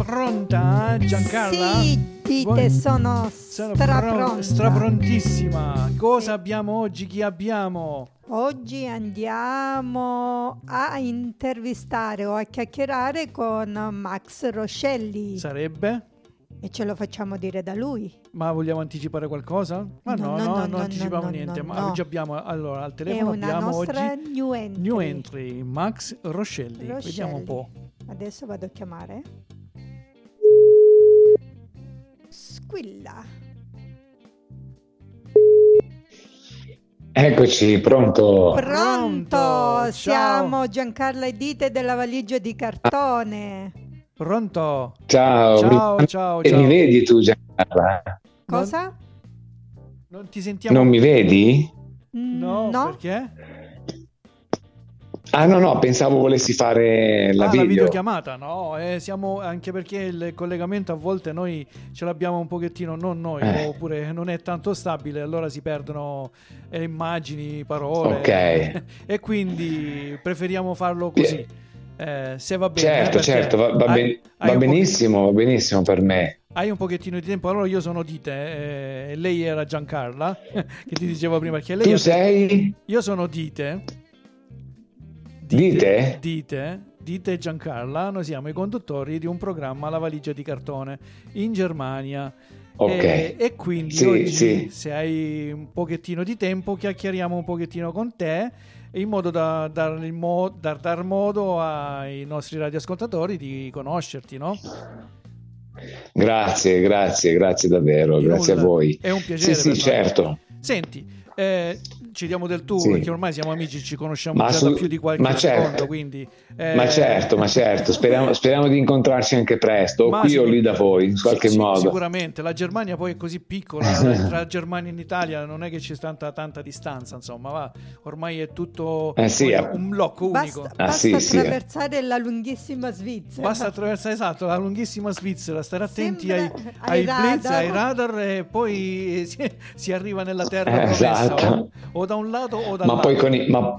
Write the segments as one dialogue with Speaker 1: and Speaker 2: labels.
Speaker 1: pronta, Giancarla?
Speaker 2: Sì, dite, sono
Speaker 1: straprontissima. Cosa abbiamo oggi? Chi abbiamo?
Speaker 2: Oggi andiamo a intervistare o a chiacchierare con Max Roscelli.
Speaker 1: Sarebbe?
Speaker 2: E ce lo facciamo dire da lui.
Speaker 1: Ma vogliamo anticipare qualcosa? Ma no, non anticipiamo niente. Ma oggi abbiamo, allora, al telefono abbiamo oggi new entry, Max Roscelli. Vediamo un po'.
Speaker 2: Adesso vado a chiamare. Squilla.
Speaker 3: Eccoci, pronto?
Speaker 2: Pronto, siamo Giancarla e Dite della valigia di cartone.
Speaker 1: Pronto?
Speaker 3: Ciao. E mi vedi tu, Giancarla?
Speaker 2: Cosa?
Speaker 1: Non ti sentiamo.
Speaker 3: Non mi vedi?
Speaker 1: No. Perché?
Speaker 3: Ah no, pensavo volessi fare la
Speaker 1: videochiamata. No, siamo, anche perché il collegamento a volte noi ce l'abbiamo un pochettino, non noi, oppure non è tanto stabile, allora si perdono immagini, parole.
Speaker 3: Ok.
Speaker 1: E quindi preferiamo farlo così. Se va bene.
Speaker 3: Certo, va benissimo per me.
Speaker 1: Hai un pochettino di tempo. Allora io sono Dite, lei era Giancarla, che ti dicevo prima, perché lei
Speaker 3: tu sei?
Speaker 1: Io sono Dite e Giancarla, noi siamo i conduttori di un programma La valigia di cartone in Germania.
Speaker 3: Ok.
Speaker 1: E quindi oggi, se hai un pochettino di tempo, chiacchieriamo un pochettino con te, in modo da dar modo ai nostri radioascoltatori di conoscerti, no?
Speaker 3: Grazie davvero, grazie a voi.
Speaker 1: È un piacere.
Speaker 3: Sì, certo.
Speaker 1: Senti, ci diamo del tu, perché ormai siamo amici, ci conosciamo già da più di qualche secondo, quindi
Speaker 3: ma certo, speriamo di incontrarci anche presto, qui o lì da voi, in qualche modo.
Speaker 1: Sicuramente, la Germania poi è così piccola, tra Germania e Italia non è che c'è tanta distanza, insomma, ormai è tutto un blocco unico.
Speaker 2: Basta attraversare la lunghissima Svizzera.
Speaker 1: Basta attraversare, esatto, la lunghissima Svizzera, stare attenti ai blitz, ai radar, e poi si arriva nella terra promessa, o da un lato o dall'altro.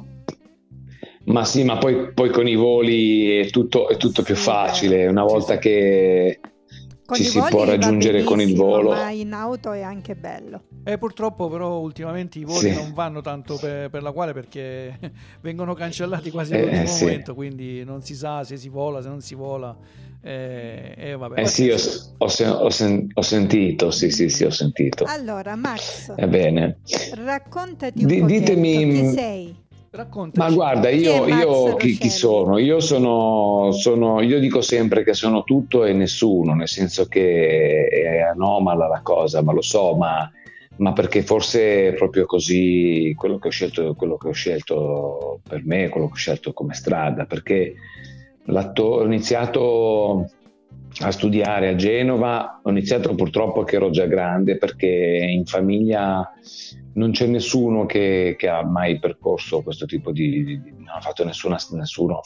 Speaker 3: Ma poi con i voli è tutto più facile, una volta che ci si può raggiungere con il volo.
Speaker 2: Ma in auto è anche bello.
Speaker 1: Purtroppo però ultimamente i voli non vanno tanto per la quale, perché vengono cancellati quasi all'ultimo momento, quindi non si sa se si vola, se non si vola. Vabbè.
Speaker 3: Ho sentito, sì, ho sentito.
Speaker 2: Allora, Max,
Speaker 3: bene.
Speaker 2: Raccontati un po', chi sei?
Speaker 1: Raccontaci.
Speaker 3: Ma guarda, io chi sono? Io dico sempre che sono tutto e nessuno, nel senso che è anomala la cosa, ma lo so, ma perché forse è proprio così quello che ho scelto per me, quello che ho scelto come strada, perché ho iniziato a studiare a Genova, ho iniziato purtroppo che ero già grande, perché in famiglia non c'è nessuno che ha mai percorso questo tipo non ha fatto nessuno,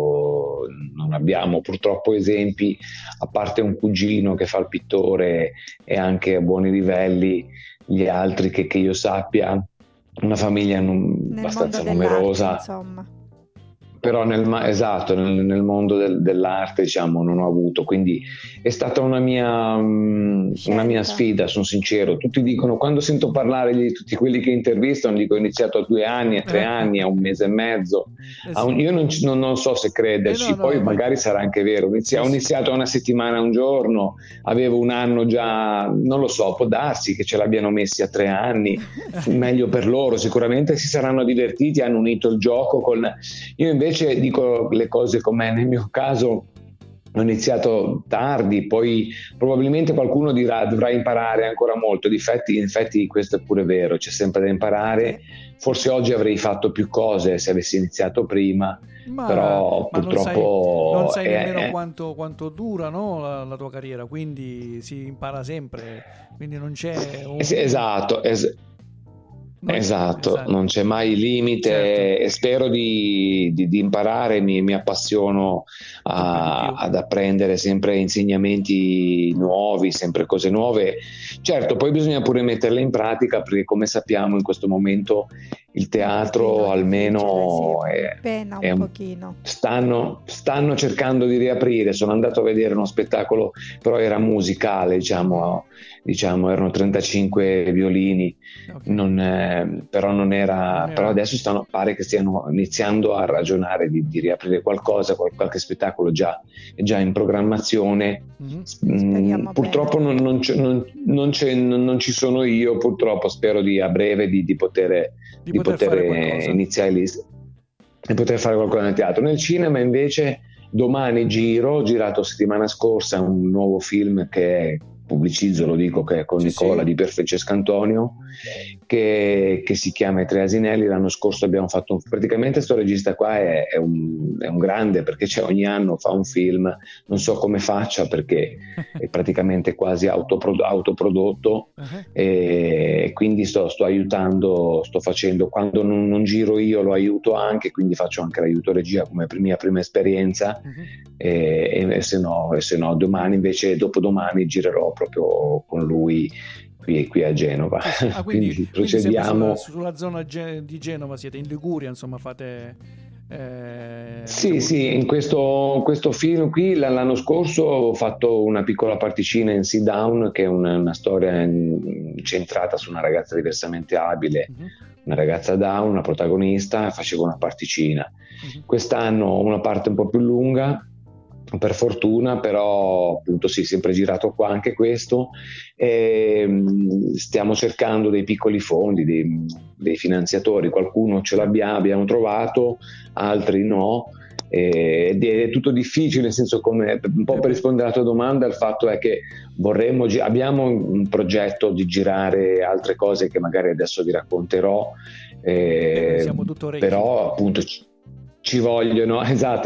Speaker 3: non abbiamo purtroppo esempi, a parte un cugino che fa il pittore e anche a buoni livelli, gli altri che io sappia, una famiglia abbastanza numerosa, insomma. Però nel mondo dell'arte, diciamo, non ho avuto, quindi è stata una mia sfida, sono sincero. Tutti dicono, quando sento parlare di tutti quelli che intervistano, dico ho iniziato a 2 anni, a 3 anni, a 1 mese e mezzo. Io non so se crederci, magari sarà anche vero. Ho iniziato una settimana, un giorno, avevo 1 anno già, non lo so, può darsi che ce l'abbiano messi a 3 anni, meglio per loro, sicuramente si saranno divertiti, hanno unito il gioco con... Io invece dico le cose com'è. Nel mio caso ho iniziato tardi, poi probabilmente qualcuno dirà dovrà imparare ancora molto. In effetti questo è pure vero, c'è sempre da imparare. Forse oggi avrei fatto più cose se avessi iniziato prima, però purtroppo
Speaker 1: non sai nemmeno quanto dura, no, la tua carriera, quindi si impara sempre, quindi non c'è
Speaker 3: Esatto, non c'è mai limite, certo. E spero di imparare, mi appassiono ad apprendere sempre insegnamenti nuovi, sempre cose nuove. Certo, poi bisogna pure metterle in pratica, perché come sappiamo in questo momento il teatro almeno
Speaker 2: pena un pochino.
Speaker 3: Stanno cercando di riaprire. Sono andato a vedere uno spettacolo, però era musicale, diciamo erano 35 violini, okay. Però adesso pare che stiano iniziando a ragionare di riaprire qualcosa, qualche spettacolo già in programmazione. Purtroppo non ci sono io, purtroppo. Spero a breve di poter iniziare di poter fare qualcosa nel teatro. Nel cinema invece domani ho girato settimana scorsa un nuovo film che pubblicizzo, lo dico, che è con Nicola di Francesco Antonio, che si chiama I Tre Asinelli. L'anno scorso abbiamo fatto praticamente sto regista qua è un grande, perché ogni anno fa un film, non so come faccia perché è praticamente quasi autoprodotto, e quindi sto aiutando, sto facendo, quando non giro io lo aiuto anche, quindi faccio anche l'aiuto regia come mia prima esperienza, e se no domani, invece dopodomani, girerò proprio con lui qui a Genova. Quindi procediamo
Speaker 1: sulla zona di Genova, siete in Liguria, insomma, fate
Speaker 3: sì, in questo film qui l'anno scorso ho fatto una piccola particina in Sit Down, che è una storia centrata su una ragazza diversamente abile, una ragazza down, una protagonista, facevo una particina. Quest'anno una parte un po' più lunga, per fortuna, però appunto sempre girato qua anche questo, e stiamo cercando dei piccoli fondi, dei finanziatori. Qualcuno ce abbiamo trovato, altri no, ed è tutto difficile, nel senso, come un po' per rispondere alla tua domanda, il fatto è che abbiamo un progetto di girare altre cose che magari adesso vi racconterò, però appunto ci vogliono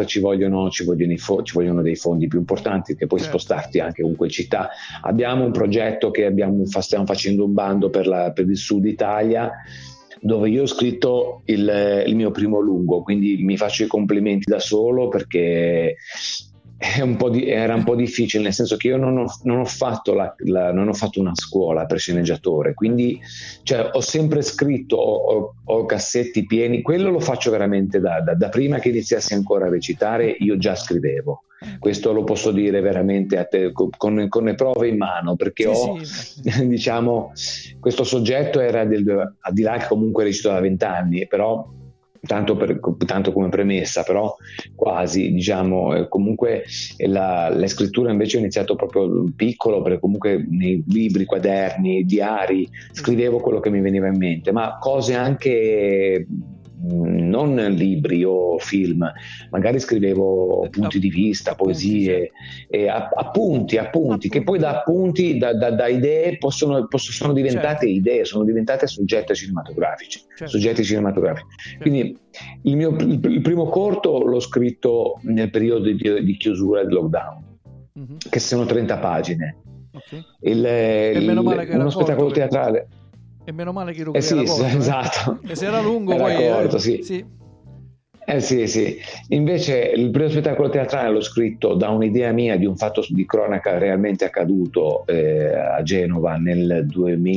Speaker 3: dei fondi più importanti, che puoi spostarti anche comunque in città. Abbiamo un progetto che stiamo facendo un bando per il sud Italia, dove io ho scritto il mio primo lungo, quindi mi faccio i complimenti da solo, perché era un po' difficile, nel senso che io non ho fatto una scuola per sceneggiatore, quindi ho sempre scritto, ho cassetti pieni. Quello lo faccio veramente da prima che iniziassi ancora a recitare, io già scrivevo. Questo lo posso dire veramente a te, con le prove in mano, perché diciamo, questo soggetto era al di là che comunque recito da 20 anni, però tanto come premessa, però quasi, diciamo, comunque la scrittura invece ho iniziato proprio piccolo, perché comunque nei libri, quaderni, diari, scrivevo quello che mi veniva in mente, ma cose anche non libri o film, magari scrivevo punti di vista, poesie, e appunti che poi da appunti, da idee sono diventate idee, sono diventate soggetti cinematografici. Quindi il primo corto l'ho scritto nel periodo di chiusura del lockdown, che sono 30 pagine. Uno spettacolo teatrale.
Speaker 1: E meno male che era corto,
Speaker 3: esatto.
Speaker 1: E se era lungo
Speaker 3: era
Speaker 1: poi
Speaker 3: corto, sì. Sì. Invece il primo spettacolo teatrale l'ho scritto da un'idea mia di un fatto di cronaca realmente accaduto a Genova nel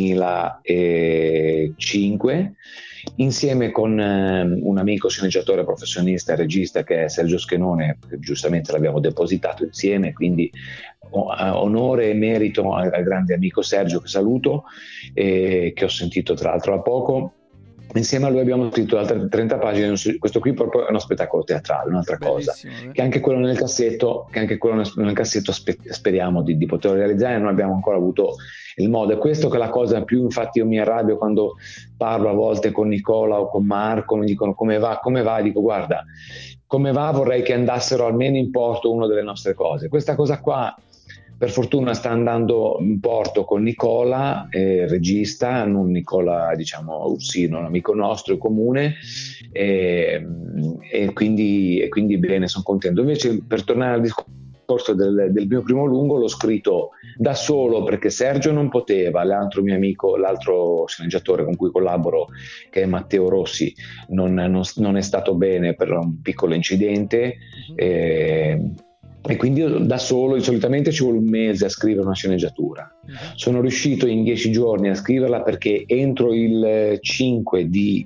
Speaker 3: 2005, insieme con un amico sceneggiatore professionista e regista che è Sergio Schenone, che giustamente l'abbiamo depositato insieme, quindi onore e merito al grande amico Sergio, che saluto, che ho sentito tra l'altro da poco. Insieme a lui abbiamo scritto altre 30 pagine. Questo qui proprio è uno spettacolo teatrale, un'altra cosa, che anche quello nel cassetto, speriamo di poter realizzare. Non abbiamo ancora avuto il modo. È questo che è la cosa più, infatti io mi arrabbio quando parlo a volte con Nicola o con Marco, mi dicono come va, dico guarda, come va, vorrei che andassero almeno in porto una delle nostre cose. Questa cosa qua per fortuna sta andando in porto con Nicola, regista, non Nicola diciamo Ursino, un amico nostro comune, e quindi bene, sono contento. Invece, per tornare al discorso del mio primo lungo, l'ho scritto da solo perché Sergio non poteva, l'altro mio amico, l'altro sceneggiatore con cui collaboro, che è Matteo Rossi, non è stato bene per un piccolo incidente, E quindi io da solo, solitamente ci vuole un mese a scrivere una sceneggiatura. Sono riuscito in 10 giorni a scriverla perché entro il 5 di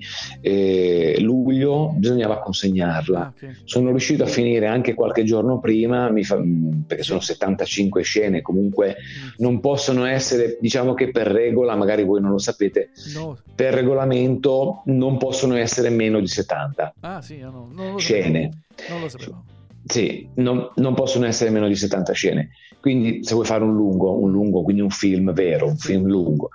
Speaker 3: luglio bisognava consegnarla.
Speaker 1: Okay.
Speaker 3: Sono riuscito a finire anche qualche giorno prima, perché sono 75 scene, comunque non possono essere, diciamo che per regola, magari voi non lo sapete,
Speaker 1: No.
Speaker 3: per regolamento non possono essere meno di 70
Speaker 1: Sì, no, non lo
Speaker 3: scene.
Speaker 1: Non lo sapevo.
Speaker 3: Sì, non possono essere meno di 70 scene. Quindi se vuoi fare un lungo, quindi un film vero, un film lungo.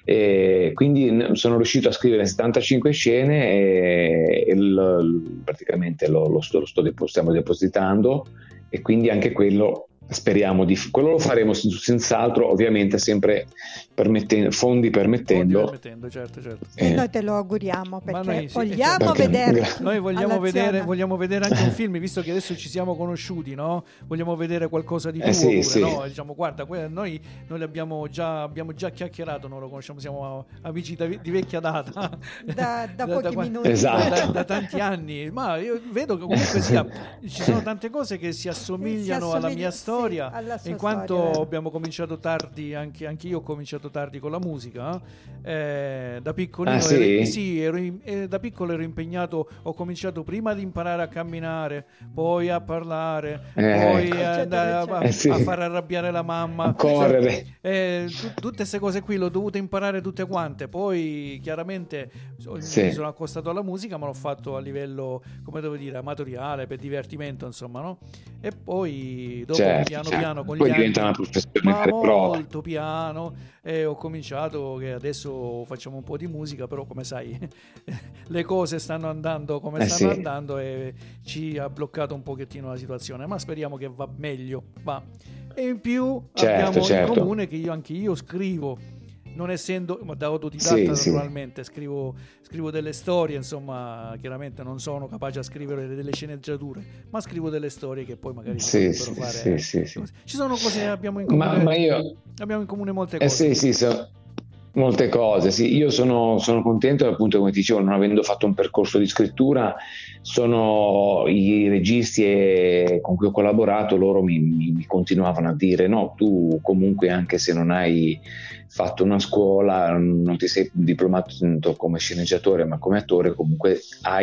Speaker 3: Quindi sono riuscito a scrivere 75 scene e praticamente lo stiamo depositando, e quindi anche quello speriamo quello lo faremo senz'altro, ovviamente sempre fondi permettendo.
Speaker 1: Certo.
Speaker 2: E noi te lo auguriamo, perché
Speaker 1: vogliamo
Speaker 2: vedere.
Speaker 1: Noi vogliamo vedere anche un film, visto che adesso ci siamo conosciuti, no? Vogliamo vedere qualcosa di tuo pure, no? Diciamo, guarda, noi abbiamo già chiacchierato, non lo conosciamo, siamo amici di vecchia data,
Speaker 2: da pochi minuti,
Speaker 3: esatto.
Speaker 1: da tanti anni, ma io vedo che comunque ci sono tante cose che si assomigliano alla mia storia. In quanto abbiamo cominciato tardi, anche io ho cominciato tardi con la musica, da piccolino da piccolo ero impegnato, ho cominciato prima ad imparare a camminare, poi a parlare, poi a far arrabbiare la mamma,
Speaker 3: a correre,
Speaker 1: tutte queste cose qui le ho dovute imparare tutte quante. Poi chiaramente mi sono accostato alla musica, ma l'ho fatto a livello, come devo dire, amatoriale, per divertimento, insomma, no? E poi dopo piano con
Speaker 3: poi
Speaker 1: gli
Speaker 3: diventa
Speaker 1: anni,
Speaker 3: una professione
Speaker 1: ma
Speaker 3: prova.
Speaker 1: molto piano, e ho cominciato che adesso facciamo un po' di musica, però come sai le cose stanno andando come stanno andando, e ci ha bloccato un pochettino la situazione, ma speriamo che va meglio, va. E in più abbiamo in comune che anche io scrivo, non essendo da autodidatta, naturalmente scrivo delle storie, insomma, chiaramente non sono capace a scrivere delle sceneggiature, ma scrivo delle storie che poi magari potrebbero fare. Ci sono cose che abbiamo in comune, abbiamo in comune molte cose.
Speaker 3: Molte cose, sì. Io sono contento, appunto, come ti dicevo, non avendo fatto un percorso di scrittura, sono i registi con cui ho collaborato, loro mi continuavano a dire: no, tu comunque, anche se non hai fatto una scuola, non ti sei diplomato come sceneggiatore, ma come attore, comunque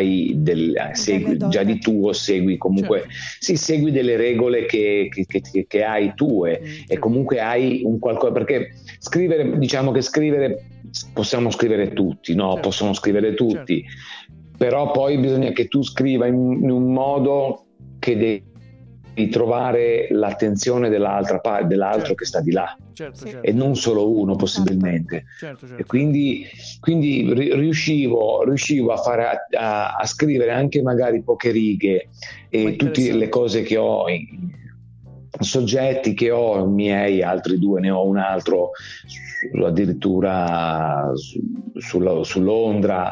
Speaker 3: segui già di tuo, segui comunque, segui delle regole che hai tue, e comunque hai un qualcosa, perché scrivere, diciamo che possiamo scrivere tutti, no? Possono scrivere tutti, però poi bisogna che tu scriva in un modo che devi trovare l'attenzione dell'altro che sta di là, e non solo uno, possibilmente. E quindi riuscivo a scrivere anche magari poche righe, e tutte le cose che ho, soggetti che ho miei, altri due, ne ho un altro addirittura su Londra,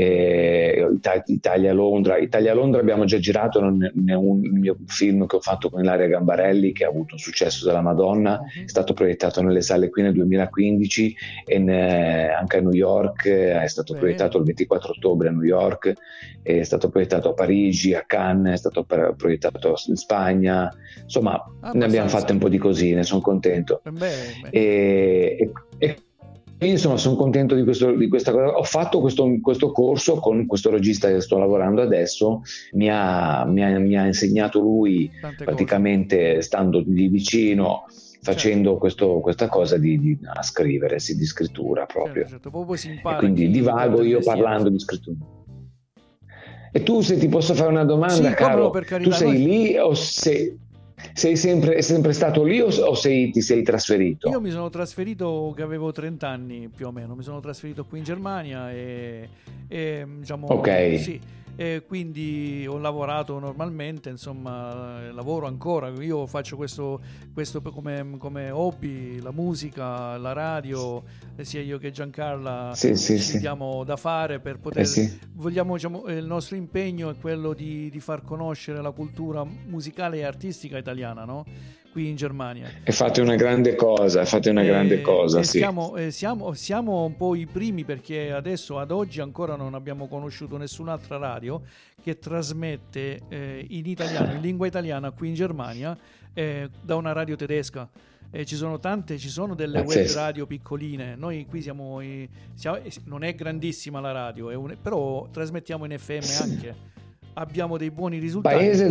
Speaker 3: Italia-Londra abbiamo già girato il mio film che ho fatto con Ilaria Gambarelli, che ha avuto un successo della Madonna, è stato proiettato nelle sale qui nel 2015, e anche a New York è stato proiettato il 24 ottobre a New York, è stato proiettato a Parigi, a Cannes, è stato proiettato in Spagna, insomma ne abbiamo fatte un po' di cosine, sono contento. E quindi insomma sono contento di questa cosa. Ho fatto questo corso con questo regista che sto lavorando adesso, mi ha insegnato lui praticamente stando lì vicino, facendo questa cosa a scrivere, di scrittura proprio.
Speaker 1: Poi si impara,
Speaker 3: e quindi divago io parlando di scrittura. E tu, se ti posso fare una domanda, caro, tu sei lì o sei sempre stato lì, o ti sei trasferito?
Speaker 1: Io mi sono trasferito che avevo 30 anni più o meno, mi sono trasferito qui in Germania e diciamo, e quindi ho lavorato normalmente, insomma, lavoro ancora. Io faccio questo come hobby, la musica, la radio, sia io che Giancarla ci diamo da fare per poter vogliamo, diciamo, il nostro impegno è quello di far conoscere la cultura musicale e artistica italiana, no? qui in Germania.
Speaker 3: E fate una grande cosa, sì.
Speaker 1: Siamo un po' i primi, perché adesso, ad oggi, ancora non abbiamo conosciuto nessun'altra radio che trasmette in italiano, in lingua italiana, qui in Germania, da una radio tedesca. Ci sono delle web radio piccoline. Noi qui siamo non è grandissima la radio, però trasmettiamo in FM anche. Abbiamo dei buoni risultati.
Speaker 3: Paese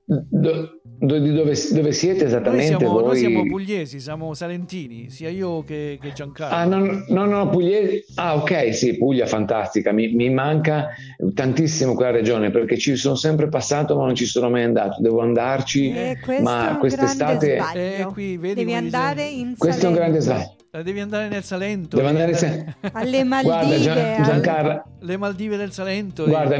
Speaker 3: dove siete esattamente?
Speaker 1: Noi siamo pugliesi, siamo salentini, sia io che Giancarlo.
Speaker 3: No, pugliesi. Ok, sì, Puglia, fantastica. Mi manca tantissimo quella regione, perché ci sono sempre passato ma non ci sono mai andato. Devo andarci, ma quest'estate
Speaker 2: qui, devi andare in Salento.
Speaker 3: Questo è un grande sbaglio.
Speaker 1: Devi andare nel Salento.
Speaker 3: Devo andare
Speaker 2: alle Maldive.
Speaker 3: Guarda, Giancarlo,
Speaker 1: le Maldive del Salento.
Speaker 3: Guarda,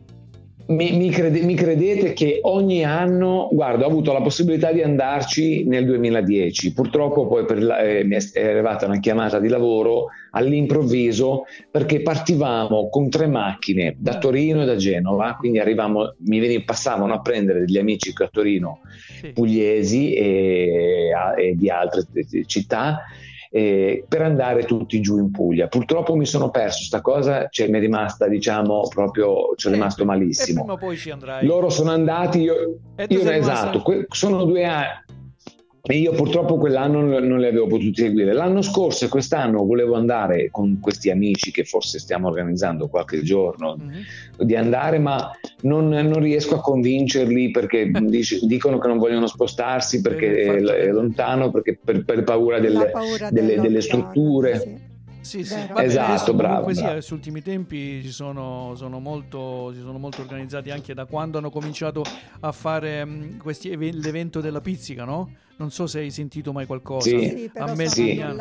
Speaker 3: mi credete che ogni anno, guarda, ho avuto la possibilità di andarci nel 2010, purtroppo poi mi è arrivata una chiamata di lavoro all'improvviso, perché partivamo con 3 macchine da Torino e da Genova, quindi passavano a prendere degli amici a Torino, pugliesi e di altre città, per andare tutti giù in Puglia. Purtroppo mi sono perso sta cosa, mi è rimasta, proprio ci è rimasto malissimo.
Speaker 1: E prima o poi ci andrai.
Speaker 3: Loro sono andati, io esatto, sono 2 anni. E io purtroppo quell'anno non li avevo potuti seguire. L'anno scorso e quest'anno volevo andare con questi amici, che forse stiamo organizzando qualche giorno, di andare, ma non riesco a convincerli, perché dicono che non vogliono spostarsi perché è lontano, perché per paura delle strutture.
Speaker 2: Sì.
Speaker 1: Sì,
Speaker 3: vabbè, esatto, bravo.
Speaker 1: Questi ultimi tempi si sono molto organizzati, anche da quando hanno cominciato a fare l'evento della pizzica, no? Non so se hai sentito mai qualcosa.
Speaker 2: Sì, però
Speaker 1: a me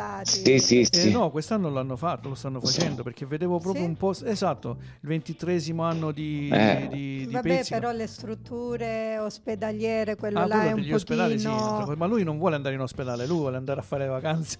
Speaker 3: sì.
Speaker 1: No, quest'anno l'hanno fatto, lo stanno facendo, perché vedevo proprio un po', esatto, il 23esimo anno di
Speaker 2: vabbè,
Speaker 1: pizzica.
Speaker 2: però le strutture ospedaliere, quello là è un pochino...
Speaker 1: ospedali, sì, ma lui non vuole andare in ospedale, lui vuole andare a fare vacanze.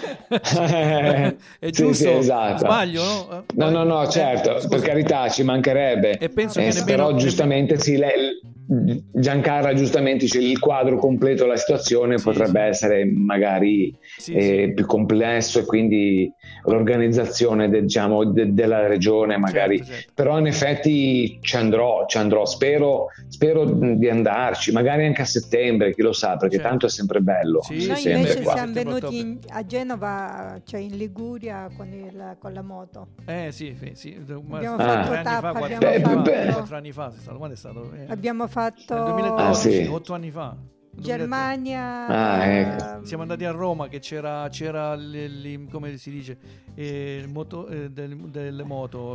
Speaker 1: È giusto?
Speaker 3: Sì, esatto.
Speaker 1: Sbaglio, no?
Speaker 3: No, certo, per carità, ci mancherebbe.
Speaker 1: E penso che
Speaker 3: però giustamente Giancarlo giustamente dice il quadro completo della situazione potrebbe essere magari più complesso, e quindi l'organizzazione della regione magari, certo. Però in effetti ci andrò, spero di andarci, magari anche a settembre, chi lo sa, perché tanto è sempre bello.
Speaker 2: Noi invece siamo venuti a Genova, cioè in Liguria, con la moto.
Speaker 1: Sì.
Speaker 2: Abbiamo fatto tappa,
Speaker 1: 4 anni fa, quando è stato?
Speaker 2: Abbiamo fatto
Speaker 1: nel 2012, 8 anni fa.
Speaker 2: Germania.
Speaker 1: Siamo andati a Roma, che c'era come si dice, il moto,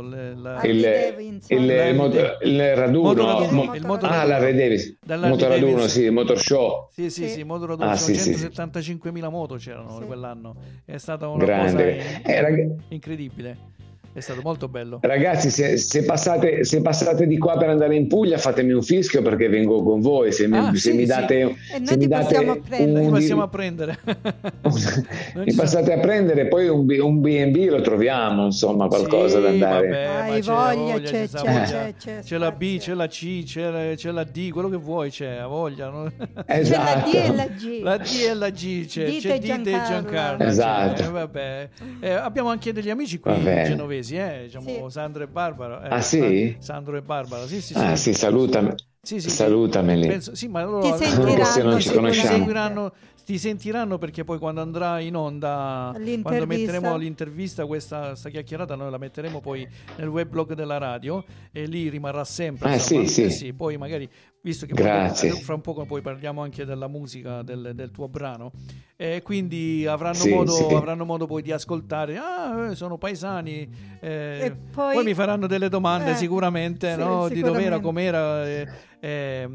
Speaker 3: il raduno, la Red Davis, motoraduno, sì, il motor show.
Speaker 1: Sì, motoraduno, 175.000 moto c'erano quell'anno. È stata una cosa incredibile. È stato molto bello.
Speaker 3: Ragazzi, se passate di qua per andare in Puglia, fatemi un fischio, perché vengo con voi. Se mi date,
Speaker 2: se mi date
Speaker 1: passiamo prendere.
Speaker 3: Mi passate a prendere, poi un B&B lo troviamo, insomma, qualcosa da andare.
Speaker 2: Hai voglia, c'è
Speaker 1: c'è la B, c'è la C, c'è la D, quello che vuoi c'è, ha voglia, no?
Speaker 3: Esatto.
Speaker 2: C'è la D e la G.
Speaker 1: La D e la G, c'è Dite e Giancarlo.
Speaker 3: Esatto.
Speaker 1: Abbiamo anche degli amici qui genovesi. Sandro e Barbara. Sandro e Barbara. Sì.
Speaker 3: Sì, salutami. Salutameli.
Speaker 1: Penso, ma loro
Speaker 2: se non ci
Speaker 3: conosciamo.
Speaker 1: Ti sentiranno, perché poi quando andrà in onda, quando metteremo l'intervista, sta chiacchierata, noi la metteremo poi nel weblog della radio, e lì rimarrà sempre. Sì. Poi magari, visto che fra un po' poi parliamo anche della musica del tuo brano, e quindi avranno modo poi di ascoltare. Sono paesani,
Speaker 2: e poi
Speaker 1: mi faranno delle domande sicuramente, no? Di dov'era, com'era, e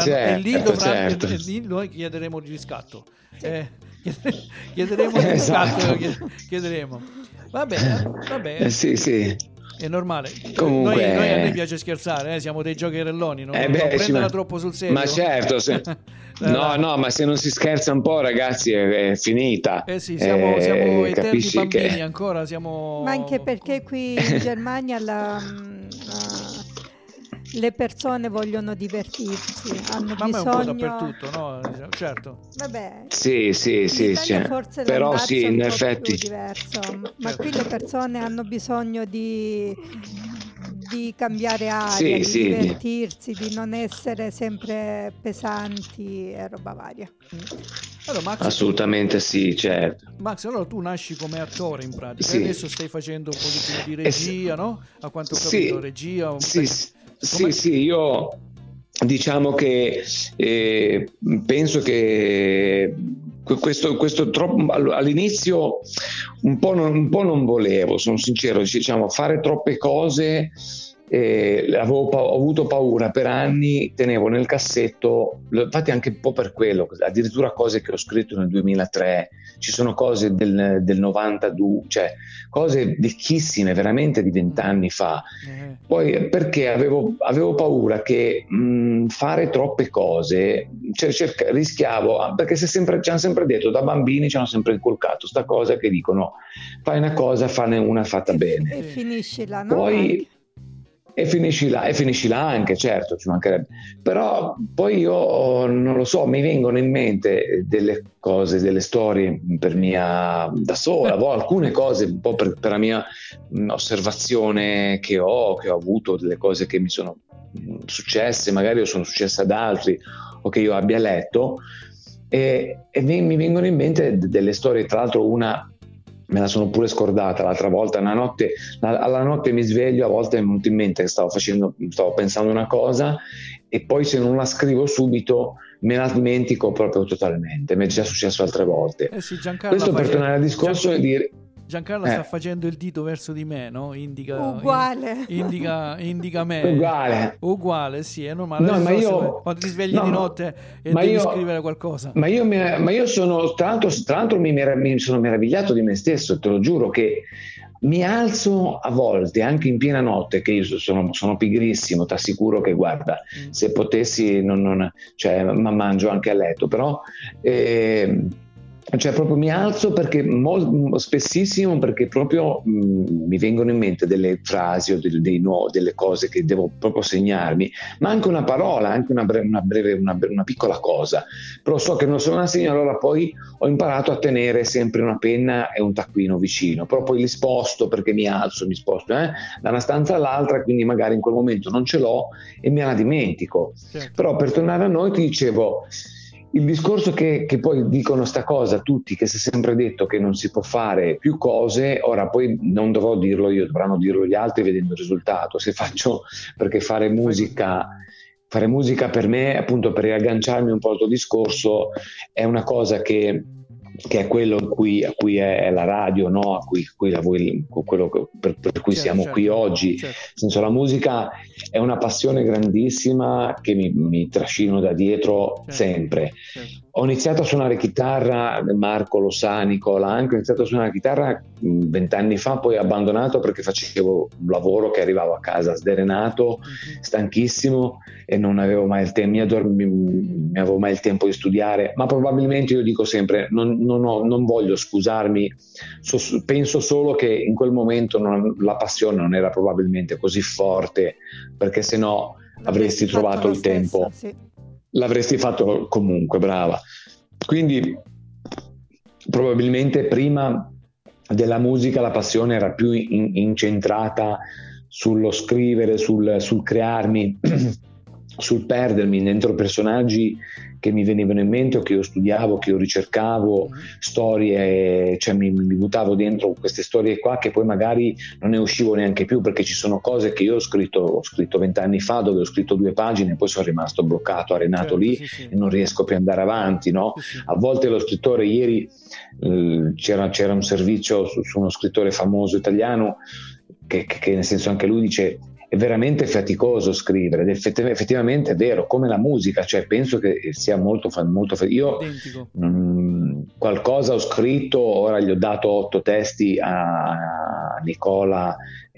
Speaker 1: lì noi chiederemo il riscatto. Chiederemo il riscatto. Chiederemo. Va bene.
Speaker 3: Sì.
Speaker 1: È normale.
Speaker 3: Comunque,
Speaker 1: noi a noi piace scherzare, siamo dei giocherelloni, non prenderla troppo sul serio.
Speaker 3: Ma certo, no, ma se non si scherza un po', ragazzi, è finita.
Speaker 1: Siamo eterni bambini ancora, siamo.
Speaker 2: Ma anche perché qui in Germania le persone vogliono divertirsi, hanno
Speaker 1: Ma
Speaker 2: bisogno...
Speaker 1: è un po' dappertutto, no? Certo.
Speaker 2: Vabbè,
Speaker 3: Sì,
Speaker 2: forse
Speaker 3: però
Speaker 2: l'andazzo
Speaker 3: sì,
Speaker 2: è un
Speaker 3: in
Speaker 2: po'
Speaker 3: effetti.
Speaker 2: più diverso, ma qui le persone hanno bisogno di cambiare aria, di divertirsi, di non essere sempre pesanti e roba varia.
Speaker 1: Allora, Max,
Speaker 3: assolutamente sì, certo.
Speaker 1: Max, allora tu nasci come attore in pratica,
Speaker 3: sì.
Speaker 1: Adesso stai facendo un pochettino di regia, no? A quanto ho capito, regia.
Speaker 3: Sì, io diciamo che penso che questo troppo all'inizio un po' non volevo, sono sincero, diciamo, fare troppe cose. Ho avuto paura per anni, tenevo nel cassetto, infatti anche un po' per quello, addirittura cose che ho scritto nel 2003, ci sono cose del 92, cioè cose vecchissime, veramente di 20 anni fa. Poi perché avevo paura che fare troppe cose, rischiavo, perché ci hanno sempre detto, da bambini ci hanno sempre inculcato sta cosa che dicono, fai una cosa, fane una fatta bene.
Speaker 2: E finiscila, no?
Speaker 3: Poi e finisci là anche, certo, ci mancherebbe. Però poi io non lo so, mi vengono in mente delle cose, delle storie per mia da sola, alcune cose un po' per la mia osservazione che ho avuto, delle cose che mi sono successe, magari o sono successe ad altri o che io abbia letto, e mi vengono in mente delle storie. Tra l'altro una me la sono pure scordata l'altra volta, alla notte mi sveglio, a volte mi è venuto in mente che stavo pensando una cosa e poi se non la scrivo subito me la dimentico proprio totalmente. Mi è già successo altre volte.
Speaker 1: Sì, Giancarlo,
Speaker 3: questo per tornare al discorso e dire
Speaker 1: Giancarlo sta facendo il dito verso di me, no?
Speaker 2: Uguale.
Speaker 1: Indica me. Uguale, sì, è normale.
Speaker 3: No, ma io
Speaker 1: quando ti svegli di notte e devi scrivere qualcosa.
Speaker 3: Ma io sono, tra l'altro mi sono meravigliato di me stesso, te lo giuro, che mi alzo a volte anche in piena notte, che io sono pigrissimo, ti assicuro che guarda, se potessi cioè, mangio anche a letto, però cioè proprio mi alzo perché spessissimo, perché proprio mi vengono in mente delle frasi o delle cose che devo proprio segnarmi, ma anche una parola, anche una piccola cosa, però so che non se la segno, allora poi ho imparato a tenere sempre una penna e un taccuino vicino, però poi li sposto perché mi sposto da una stanza all'altra, quindi magari in quel momento non ce l'ho e me la dimentico. Certo. Però per tornare a noi ti dicevo, il discorso che poi dicono sta cosa tutti, che si è sempre detto che non si può fare più cose, ora poi non dovrò dirlo io, dovranno dirlo gli altri vedendo il risultato. Perché fare musica per me, appunto, per riagganciarmi un po' al tuo discorso, è una cosa che è quello a cui è la radio, no? a cui quello per cui siamo qui oggi. Nel senso, la musica è una passione grandissima che mi trascino da dietro sempre. Ho iniziato a suonare chitarra, Marco lo sa, Nicola anche, ho iniziato a suonare chitarra 20 anni fa, poi ho abbandonato perché facevo un lavoro che arrivavo a casa sdrenato, stanchissimo e non avevo mai il tempo, mi avevo mai il tempo di studiare, ma probabilmente io dico sempre, non voglio scusarmi, penso solo che in quel momento la passione non era probabilmente così forte, perché sennò avresti trovato il tempo. Sì. L'avresti fatto comunque, brava. Quindi probabilmente prima della musica la passione era più incentrata sullo scrivere, sul crearmi, sul perdermi dentro personaggi che mi venivano in mente o che io studiavo, che io ricercavo, storie, cioè mi buttavo dentro queste storie qua che poi magari non ne uscivo neanche più, perché ci sono cose che io ho scritto 20 anni fa, dove ho scritto 2 pagine e poi sono rimasto bloccato, arenato lì e non riesco più ad andare avanti, no? A volte lo scrittore, ieri c'era un servizio su uno scrittore famoso italiano che nel senso anche lui dice è veramente faticoso scrivere, ed effettivamente è vero, come la musica, cioè penso che sia molto io qualcosa ho scritto, ora gli ho dato 8 testi a Nicola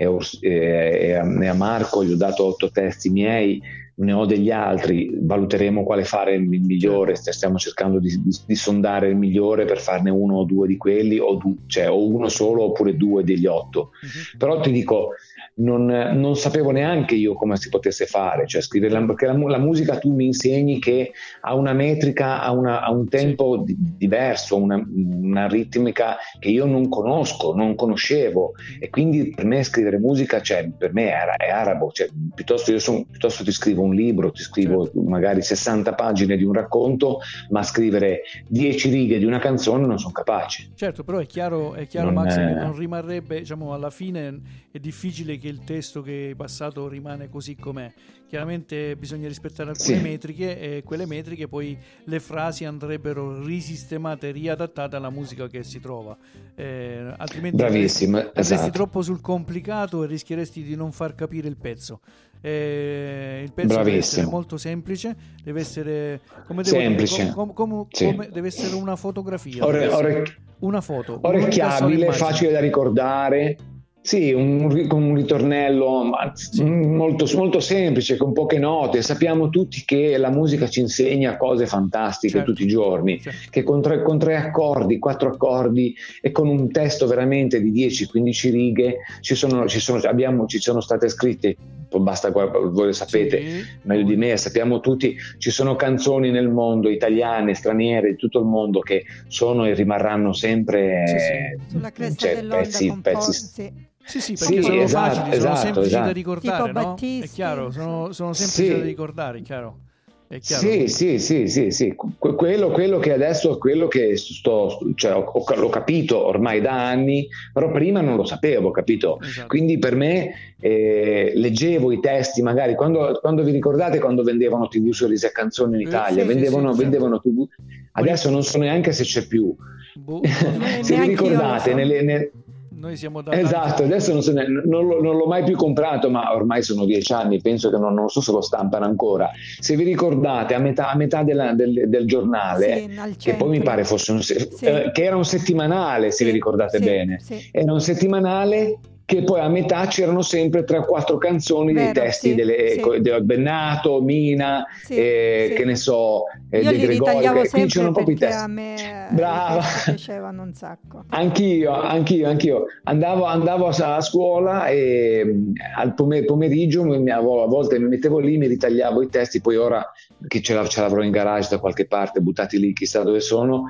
Speaker 3: e a Marco, gli ho dato 8 testi miei, ne ho degli altri, valuteremo quale fare il migliore, stiamo cercando di sondare il migliore per farne 1 o 2 di quelli, o uno solo oppure 2 degli 8. Però ti dico, non sapevo neanche io come si potesse fare, cioè scrivere, perché la musica tu mi insegni che ha una metrica, ha un tempo diverso, una ritmica che io non conoscevo, e quindi per me scrivere musica, cioè, per me è arabo, cioè, piuttosto ti scrivo un libro, ti scrivo magari 60 pagine di un racconto, ma scrivere 10 righe di una canzone non sono capace.
Speaker 1: Certo, però è chiaro Max, che non rimarrebbe, diciamo, alla fine è difficile che il testo che hai passato rimane così com'è. Chiaramente bisogna rispettare alcune metriche, e quelle metriche poi le frasi andrebbero risistemate, riadattate alla musica che si trova, altrimenti andresti troppo sul complicato e rischieresti di non far capire il pezzo. Il pezzo deve essere molto semplice, deve essere come deve essere una fotografia, una foto
Speaker 3: orecchiabile, facile da ricordare. Sì, con un ritornello molto, molto semplice, con poche note. Sappiamo tutti che la musica ci insegna cose fantastiche tutti i giorni, che con 3 accordi, 4 accordi e con un testo veramente di 10-15 righe ci sono state scritte, basta, voi lo sapete meglio di me, sappiamo tutti, ci sono canzoni nel mondo, italiane, straniere, di tutto il mondo, che sono e rimarranno sempre
Speaker 2: sulla cresta dell'onda,
Speaker 3: pezzi.
Speaker 1: Sì, perché sono facili, sono semplici da ricordare, tipo, no? È chiaro, sono semplici da ricordare, chiaro. È chiaro.
Speaker 3: Sì. Quello che adesso, quello che l'ho capito ormai da anni, però prima non lo sapevo, capito? Esatto. Quindi per me leggevo i testi, magari quando vi ricordate quando vendevano TV Sorrisi a Canzoni in Italia, vendevano TV, adesso non so neanche se c'è più. Se vi ricordate,
Speaker 1: noi siamo da
Speaker 3: esatto, adesso non l'ho mai più comprato, ma ormai sono 10 anni, penso che non so se lo stampano ancora. Se vi ricordate, a metà del giornale, che poi mi pare fosse che era un settimanale, se vi ricordate bene, era un settimanale che poi a metà c'erano sempre 3 o 4 canzoni dei testi di Bennato, Mina, che ne so, De Gregorio, quindi c'erano un po' i testi.
Speaker 2: A me piacevano un sacco.
Speaker 3: Anch'io andavo a scuola e al pomeriggio a volte mi mettevo lì, mi ritagliavo i testi, poi ora che ce l'avrò in garage da qualche parte, buttati lì chissà dove sono,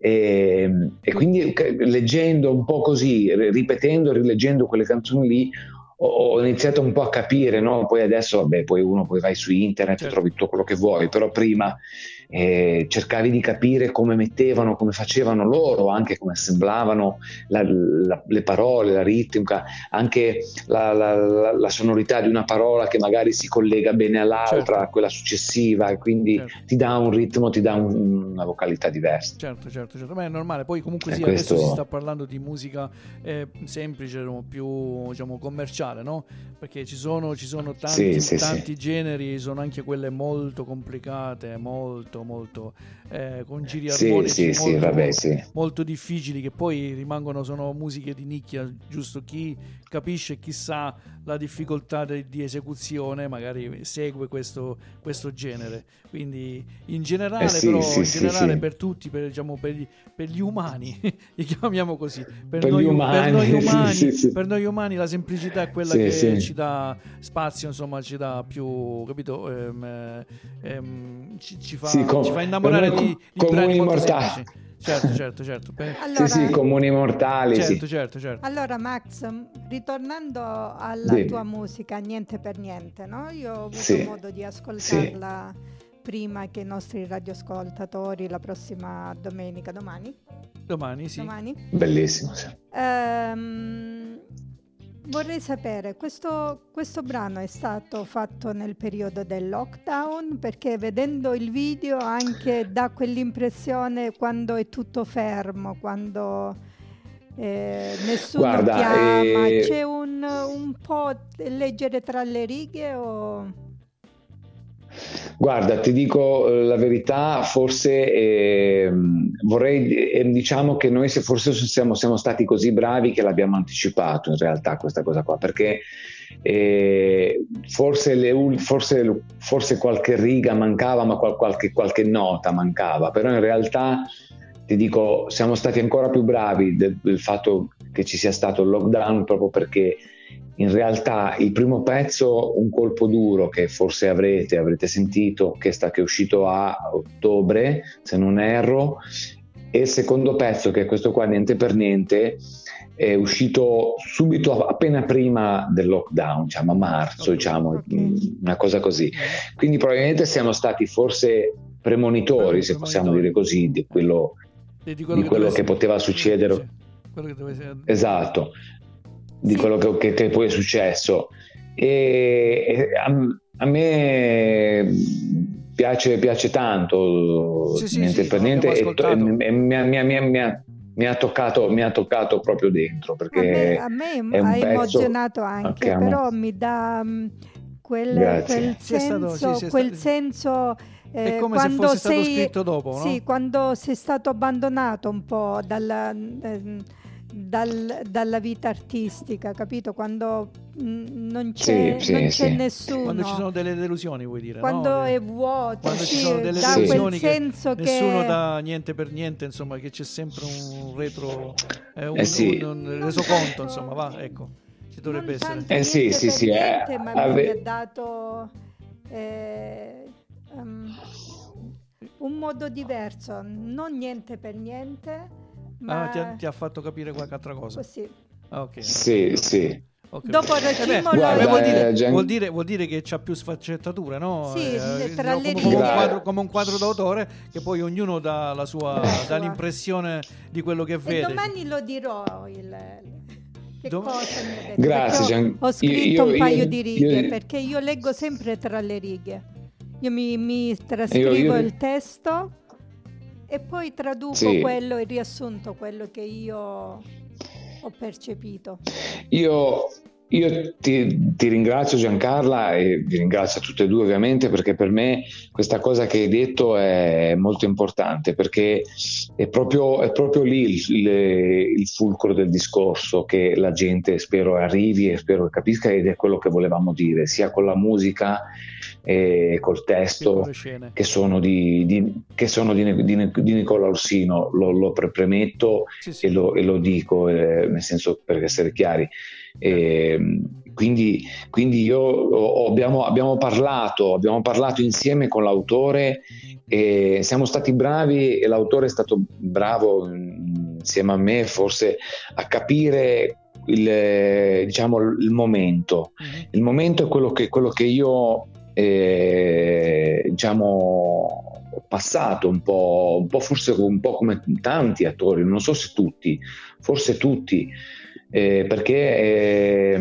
Speaker 3: e quindi leggendo un po' così, ripetendo, rileggendo quelle canzoni lì, ho iniziato un po' a capire, no? Poi adesso poi vai su internet e trovi tutto quello che vuoi, però prima cercavi di capire come mettevano, come facevano loro, anche come assemblavano le parole, la ritmica, anche la sonorità di una parola che magari si collega bene all'altra, a quella successiva, e quindi ti dà un ritmo, ti dà una vocalità diversa.
Speaker 1: Certo, ma è normale. Poi comunque adesso si sta parlando di musica semplice, più, diciamo, commerciale, no? Perché ci sono tanti generi, sono anche quelle molto complicate, molto con giri armonici molto difficili, che poi sono musiche di nicchia, giusto chi capisce, chi sa la difficoltà di esecuzione magari segue questo genere. Quindi in generale per tutti, per gli umani li chiamiamo così, per noi umani la semplicità è quella che ci dà spazio, insomma, ci dà più, capito, ci fa innamorare di comuni mortali. Certo.
Speaker 2: Allora,
Speaker 3: comuni mortali.
Speaker 1: Certo.
Speaker 2: Allora Max, ritornando alla tua musica, Niente per niente, no? Io ho avuto modo di ascoltarla prima che i nostri radioascoltatori la prossima domenica, domani.
Speaker 3: Bellissimo,
Speaker 2: vorrei sapere, questo brano è stato fatto nel periodo del lockdown, perché vedendo il video anche dà quell'impressione quando è tutto fermo, quando nessuno chiama, c'è un po' leggere tra le righe o...
Speaker 3: Guarda, ti dico la verità, forse diciamo che noi forse siamo stati così bravi che l'abbiamo anticipato in realtà questa cosa qua, perché forse qualche riga mancava, ma qualche nota mancava, però in realtà ti dico siamo stati ancora più bravi del fatto che ci sia stato il lockdown, proprio perché in realtà il primo pezzo, Un colpo duro, che forse avrete sentito, che è uscito a ottobre, se non erro, e il secondo pezzo, che è questo qua, Niente per niente, è uscito subito appena prima del lockdown, diciamo a marzo, una cosa così. Quindi probabilmente siamo stati forse premonitori, se possiamo dire così, di quello che poteva succedere. Esatto, di quello che poi è successo. E a me piace tanto, Niente per niente, e mi ha toccato proprio dentro, perché
Speaker 2: a me
Speaker 3: è un
Speaker 2: ha
Speaker 3: pezzo
Speaker 2: emozionato anche, però mi dà quel senso
Speaker 1: è come se fosse stato scritto dopo, no?
Speaker 2: Sì, quando sei stato abbandonato un po' dalla vita artistica, capito? Quando non c'è nessuno,
Speaker 1: quando ci sono delle delusioni, vuoi dire,
Speaker 2: quando
Speaker 1: no?
Speaker 2: è vuoto,
Speaker 1: quando ci sono delle
Speaker 2: dà
Speaker 1: delusioni,
Speaker 2: quel senso che
Speaker 1: nessuno dà niente per niente, insomma, che c'è sempre un retro, un resoconto, insomma, va, ecco, ci dovrebbe essere.
Speaker 2: Niente, ma mi ha dato un modo diverso, non niente per niente. Ma
Speaker 1: ti ha fatto capire qualche altra cosa?
Speaker 2: Sì.
Speaker 3: Okay. Sì.
Speaker 1: Okay.
Speaker 2: Dopo
Speaker 1: vuol dire che c'ha più sfaccettature, no?
Speaker 2: Sì, tra le righe.
Speaker 1: Come un quadro d'autore, che poi ognuno dà la sua, dà l'impressione di quello che vede.
Speaker 2: E domani lo dirò che cosa mi ha detto.
Speaker 3: Grazie.
Speaker 2: Ho scritto un paio di righe, perché io leggo sempre tra le righe. Io mi trascrivo il testo e poi traduco il riassunto, quello che io ho percepito.
Speaker 3: Io ti ringrazio, Giancarla, e vi ringrazio a tutte e due, ovviamente, perché per me questa cosa che hai detto è molto importante, perché è proprio lì il fulcro del discorso, che la gente spero arrivi e spero che capisca, ed è quello che volevamo dire, sia con la musica e col testo, che sono di Nicola Orsino. Lo premetto. Sì. E lo dico, nel senso, per essere chiari. Quindi abbiamo parlato insieme con l'autore, e siamo stati bravi, e l'autore è stato bravo insieme a me forse a capire il momento. Il momento è quello che io ho passato un po', forse un po' come tanti attori, non so se tutti, forse tutti, perché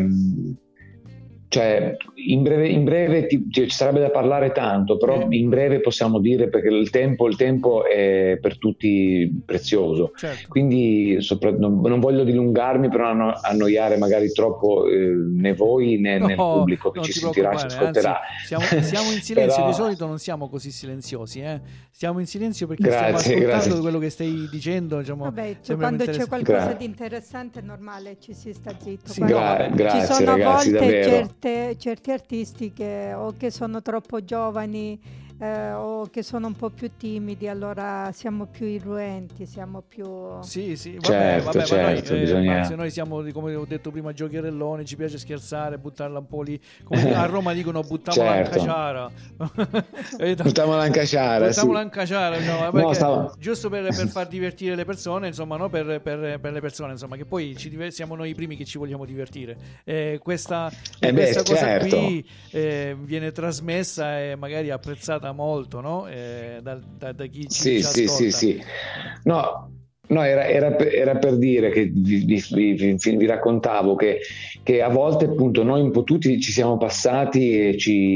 Speaker 3: in breve ci sarebbe da parlare tanto, però in breve possiamo dire, perché il tempo è per tutti prezioso. Certo. Quindi non voglio dilungarmi per non annoiare magari troppo né voi né nel pubblico che ci sentirà, ci ascolterà.
Speaker 1: Anzi, siamo in silenzio. Però di solito non siamo così silenziosi, stiamo in silenzio perché stiamo ascoltando quello che stai dicendo.
Speaker 2: Vabbè, quando c'è qualcosa di interessante è normale, ci si sta zitto.
Speaker 3: Sì, grazie,
Speaker 2: ci sono
Speaker 3: ragazzi,
Speaker 2: a volte
Speaker 3: davvero.
Speaker 2: Certi artisti che sono troppo giovani o che sono un po' più timidi, allora siamo più irruenti, siamo più...
Speaker 3: Sì, vabbè,
Speaker 1: noi siamo, come ho detto prima, giocherelloni, ci piace scherzare, buttarla un po' lì, come a Roma dicono buttiamola in caciara.
Speaker 3: Buttiamola in caciara,
Speaker 1: giusto per far divertire le persone, insomma, no? per le persone, insomma, che poi siamo noi i primi che ci vogliamo divertire. Questa cosa qui viene trasmessa e magari apprezzata molto, no? Da chi ci ascolta.
Speaker 3: Sì. No, era per dire che vi raccontavo che a volte, appunto, noi un po' tutti ci siamo passati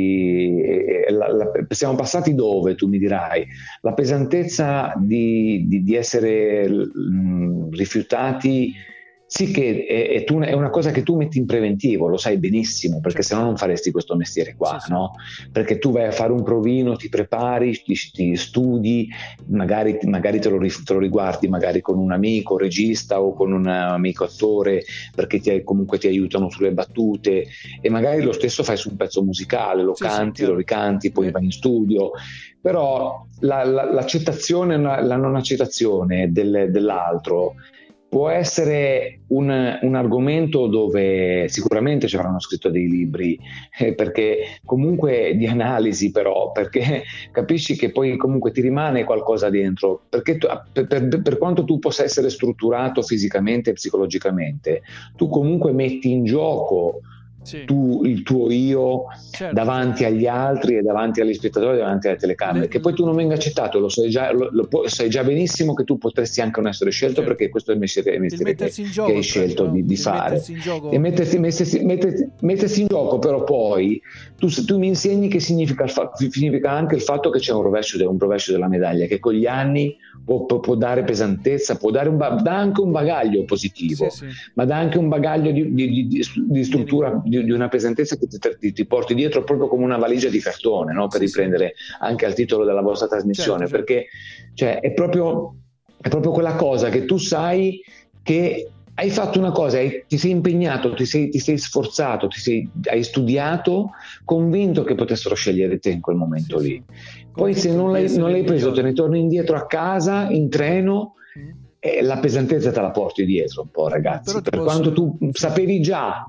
Speaker 3: siamo passati dove, tu mi dirai, la pesantezza di essere rifiutati. Sì, che è una cosa che tu metti in preventivo, lo sai benissimo, perché sennò non faresti questo mestiere qua, sì. No? Perché tu vai a fare un provino, ti prepari, ti studi, magari te lo riguardi magari con un amico regista o con un amico attore, perché comunque ti aiutano sulle battute, e magari lo stesso fai su un pezzo musicale, lo canti, lo ricanti, poi vai in studio. Però l'accettazione, la non accettazione dell'altro può essere un argomento dove sicuramente ci avranno scritto dei libri, perché comunque di analisi, però, perché capisci che poi comunque ti rimane qualcosa dentro, perché per quanto tu possa essere strutturato fisicamente e psicologicamente, tu comunque metti in gioco il tuo io, certo, davanti agli altri e davanti agli spettatori, davanti alle telecamere, che poi tu non venga accettato, lo sai già, sai già benissimo che tu potresti anche non essere scelto, certo, perché questo è il mestiere che hai scelto di fare, e mettersi in gioco. Però poi tu mi insegni che significa anche il fatto che c'è un rovescio della medaglia, che con gli anni può dare pesantezza, dà anche un bagaglio positivo, ma dà anche un bagaglio di struttura, di una pesantezza che ti porti dietro, proprio come una valigia di cartone, no? Per riprendere anche al titolo della vostra trasmissione, certo. Perché è proprio quella cosa che tu sai che hai fatto una cosa, ti sei impegnato, ti sei sforzato, hai studiato, convinto che potessero scegliere te in quel momento lì. Poi se non l'hai preso, te ne torni indietro a casa in treno, e la pesantezza te la porti dietro un po', ragazzi. Per quanto tu sapevi già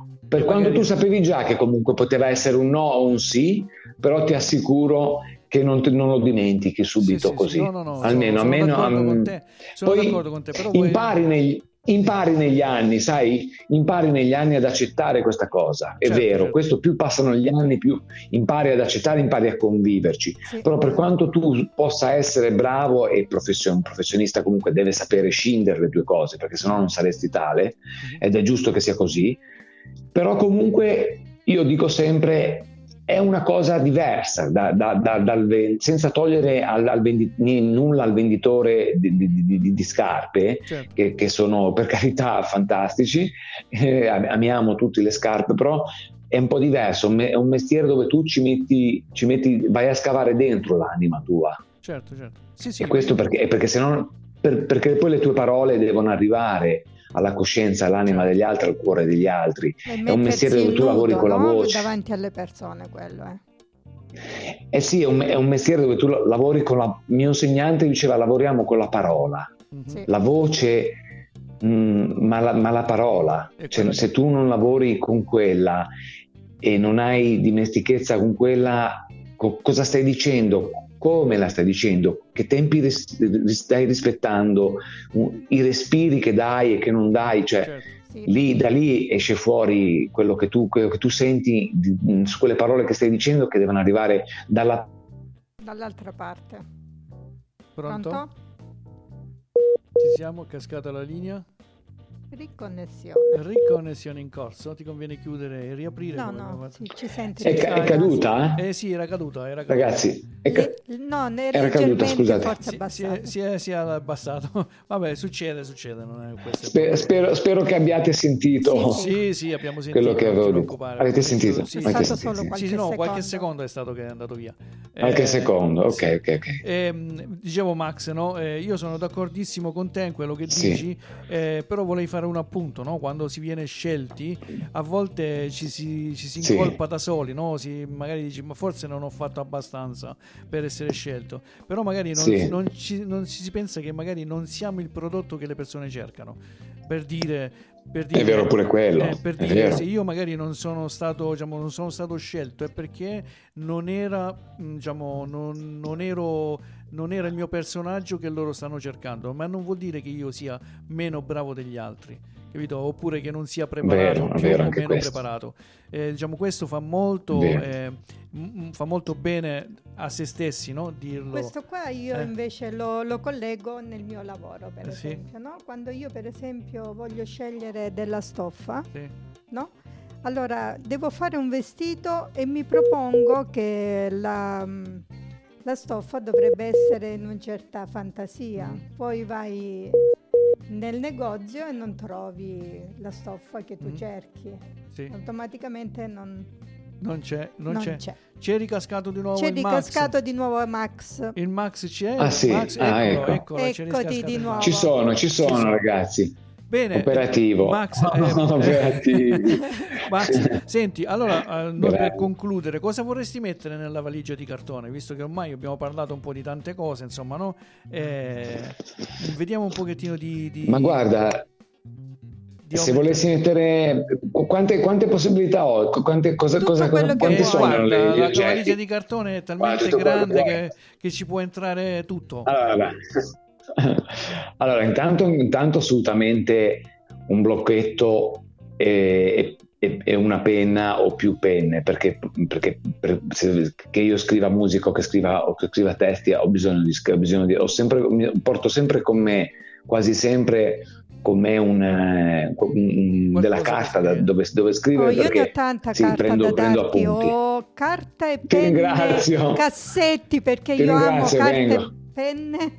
Speaker 3: che comunque poteva essere un no o un sì, però ti assicuro che non lo dimentichi subito così.
Speaker 1: No, almeno d'accordo con te. Sono d'accordo con te, però
Speaker 3: impari negli anni, sai, impari negli anni ad accettare questa cosa, è vero, certo. Questo più passano gli anni, più impari ad accettare, impari a conviverci, però per quanto tu possa essere bravo e un professionista comunque deve sapere scindere le due cose, perché sennò non saresti tale, ed è giusto che sia così, però comunque io dico sempre è una cosa diversa, senza togliere nulla al venditore di scarpe, certo. che sono per carità fantastici, amiamo tutte le scarpe, però è un po' diverso, è un mestiere dove tu ci metti, vai a scavare dentro l'anima tua.
Speaker 1: Certo.
Speaker 3: E questo perché se no, perché poi le tue parole devono arrivare alla coscienza, all'anima degli altri, al cuore degli altri. È un mestiere dove tu lavori con la voce
Speaker 2: davanti alle persone, quello è.
Speaker 3: Sì, è un mestiere dove tu lavori con la... Mio insegnante diceva lavoriamo con la parola, la voce, ma la parola, cioè, se tu non lavori con quella e non hai dimestichezza con quella, cosa stai dicendo? Come la stai dicendo, che tempi stai rispettando, i respiri che dai e che non dai, cioè certo. Da lì esce fuori quello che tu senti su quelle parole che stai dicendo, che devono arrivare
Speaker 2: dall'altra parte.
Speaker 1: Pronto? Ci siamo, cascata la linea. Riconnessione in corso, ti conviene chiudere e riaprire?
Speaker 2: No, ci senti.
Speaker 3: È caduta?
Speaker 1: Sì, era caduta.
Speaker 3: Ragazzi,
Speaker 2: era caduta, scusate.
Speaker 1: Si è abbassato. Vabbè, succede, non è questo.
Speaker 3: Spero che abbiate sentito.
Speaker 1: Sì, abbiamo sentito.
Speaker 3: Quello che avevo. Avete sentito?
Speaker 2: Sì, è stato solo
Speaker 1: qualche secondo è stato che è andato via.
Speaker 3: Qualche secondo, ok.
Speaker 1: Dicevo, Max, no? Io sono d'accordissimo con te in quello che dici, però vorrei fare un appunto, no? Quando si viene scelti, a volte ci si incolpa da soli, no? Magari dici, ma forse non ho fatto abbastanza per essere scelto, però magari non ci si pensa che magari non siamo il prodotto che le persone cercano, per dire
Speaker 3: è vero pure quello,
Speaker 1: per dire, se io magari non sono stato scelto, è perché non era il mio personaggio che loro stanno cercando, ma non vuol dire che io sia meno bravo degli altri, capito? Oppure che non sia preparato o meno preparato. Questo fa molto bene a se stessi, no? Dirlo.
Speaker 2: Questo qua io invece lo collego nel mio lavoro, per esempio, no? Quando io per esempio voglio scegliere della stoffa, no? Allora devo fare un vestito e mi propongo che la stoffa dovrebbe essere in una certa fantasia, poi vai nel negozio e non trovi la stoffa che tu cerchi, automaticamente non c'è.
Speaker 1: C'è ricascato di nuovo
Speaker 2: di nuovo Max.
Speaker 1: Il Max c'è?
Speaker 3: Max,
Speaker 1: eccolo.
Speaker 2: Eccoti di nuovo.
Speaker 3: Ci sono ragazzi.
Speaker 1: Bene,
Speaker 3: operativo.
Speaker 1: Max, Max, senti, allora noi per concludere, cosa vorresti mettere nella valigia di cartone? Visto che ormai abbiamo parlato un po' di tante cose, insomma, no? Vediamo un pochettino di...
Speaker 3: Ma guarda, se volessi mettere, quante possibilità ho? Quanti sono
Speaker 1: la tua
Speaker 3: oggetti?
Speaker 1: valigia di cartone è talmente grande che ci può entrare tutto.
Speaker 3: Allora, intanto assolutamente un blocchetto e una penna o più penne, perché che io scriva musica o che scriva testi porto sempre con me, quasi sempre con me della carta dove scrivere.
Speaker 2: Io ne ho tanta carta
Speaker 3: prendo
Speaker 2: darti,
Speaker 3: appunti.
Speaker 2: Ho carta e penne, cassetti, perché io amo carta e penne.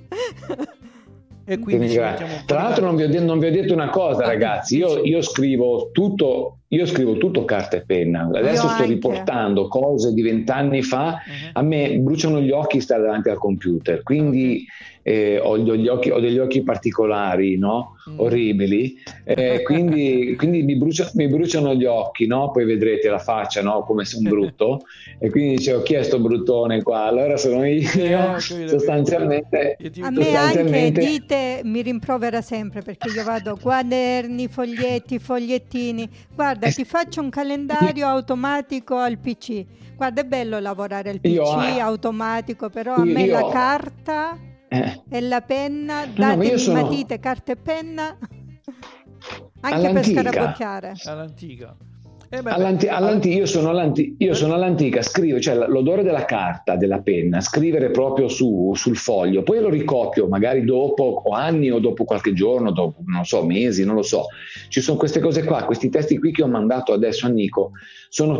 Speaker 1: E quindi
Speaker 3: tra l'altro non vi ho detto una cosa, ragazzi, io scrivo tutto carta e penna. Adesso sto riportando cose di 20 anni fa. A me bruciano gli occhi stare davanti al computer, quindi ho degli occhi particolari, no? Orribili, quindi mi bruciano gli occhi, no? Poi vedrete la faccia, no? Come se un brutto, e quindi dicevo, chi è sto bruttone qua? Allora sono io, sostanzialmente.
Speaker 2: A me anche Dite mi rimprovera sempre, perché io vado quaderni, fogliettini, guarda, ti faccio un calendario automatico al PC. Guarda, è bello lavorare al PC automatico, però a me la carta e la penna, datemi matite, carta e penna, anche per scarabocchiare.
Speaker 1: All'antica.
Speaker 3: Io sono all'antica, scrivo, cioè l'odore della carta, della penna, scrivere proprio sul foglio, poi lo ricopio magari dopo, o anni, o dopo qualche giorno, dopo, non so, mesi, non lo so. Ci sono queste cose qua, questi testi qui che ho mandato adesso a Nico, sono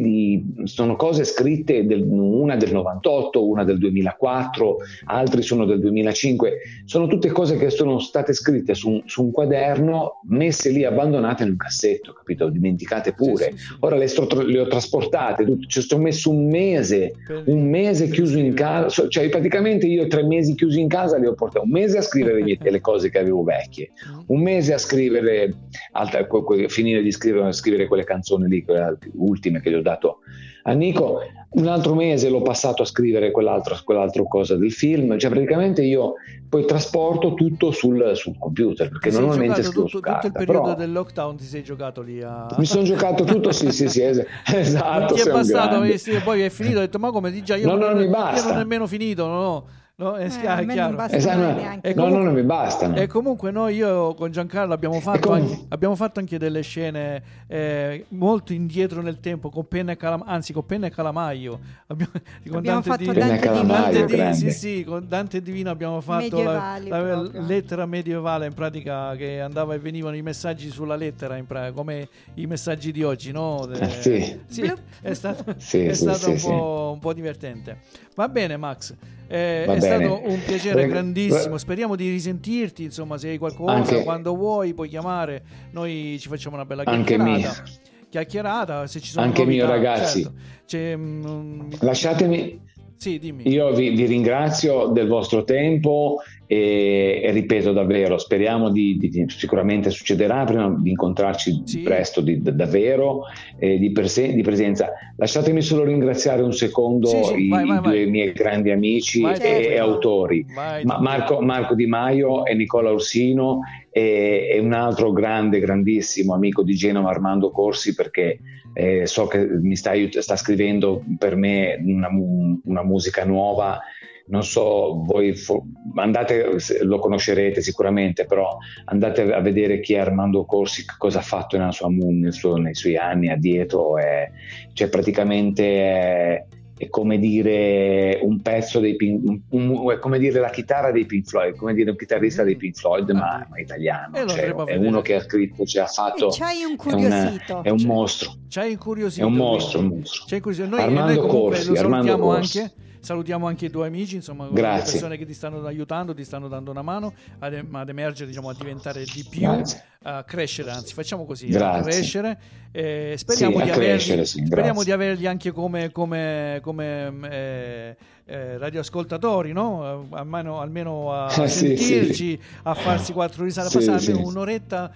Speaker 3: cose scritte, una del 98, una del 2004, altri sono del 2005, sono tutte cose che sono state scritte su un quaderno, messe lì abbandonate in un cassetto, capito? Dimenticate pure. Sì. Ora le ho trasportate, ci ho messo un mese chiuso in casa, cioè praticamente io 3 mesi chiusi in casa li ho portati, un mese a scrivere le cose che avevo vecchie, un mese a scrivere, finire di scrivere quelle canzoni lì, quelle ultime che gli ho dato a Nico, un altro mese l'ho passato a scrivere quell'altro cosa del film, cioè praticamente io poi trasporto tutto sul computer, perché normalmente scrivo su carta.
Speaker 1: Tutto il periodo del lockdown ti sei giocato lì
Speaker 3: mi sono giocato tutto, sì, esatto.
Speaker 1: Non ti è bastato, poi è finito, ho detto, ma come di già io
Speaker 3: non mi basta.
Speaker 1: Io non ho nemmeno finito, no? È chiaro.
Speaker 3: Non mi bastano.
Speaker 1: E comunque io con Giancarlo abbiamo fatto anche delle scene molto indietro nel tempo, con penna e calamaio.
Speaker 2: Abbiamo fatto Dante
Speaker 1: Divino. Con Dante Divino abbiamo fatto la lettera medievale, in pratica, che andava e venivano i messaggi sulla lettera, in pratica, come i messaggi di oggi, no? È stato un po' divertente. Va bene, Max. È stato un piacere grandissimo. Speriamo di risentirti. Insomma, se hai qualcosa, quando vuoi, puoi chiamare. Noi ci facciamo una bella chiacchierata. Se ci sono
Speaker 3: anche
Speaker 1: novità,
Speaker 3: mio, ragazzi.
Speaker 1: Certo.
Speaker 3: Lasciatemi.
Speaker 1: Sì, dimmi.
Speaker 3: Io vi ringrazio del vostro tempo e ripeto davvero, speriamo sicuramente succederà prima di incontrarci presto davvero, di presenza. Lasciatemi solo ringraziare un secondo due miei grandi amici e autori, Marco Di Maio e Nicola Orsino, e un altro grandissimo amico di Genova, Armando Corsi, perché so che mi sta scrivendo per me una musica nuova. Non so, voi lo conoscerete sicuramente, però andate a vedere chi è Armando Corsi, cosa ha fatto nei suoi anni addietro. Cioè praticamente è come dire un pezzo dei è come dire la chitarra dei Pink Floyd, come dire un chitarrista dei Pink Floyd, ma italiano. È uno che ha scritto, ha fatto.
Speaker 2: C'hai incuriosito.
Speaker 3: È un mostro.
Speaker 1: C'hai incuriosito.
Speaker 3: È un mostro.
Speaker 1: Noi comunque lo salutiamo anche. Salutiamo anche i tuoi amici, insomma, le persone che ti stanno aiutando, ti stanno dando una mano ad emergere, a diventare di più, a crescere, anzi facciamo così, a crescere. Speriamo di averli anche come radioascoltatori, no? Almeno a sentirci, a farsi 4 risate, passare almeno un'oretta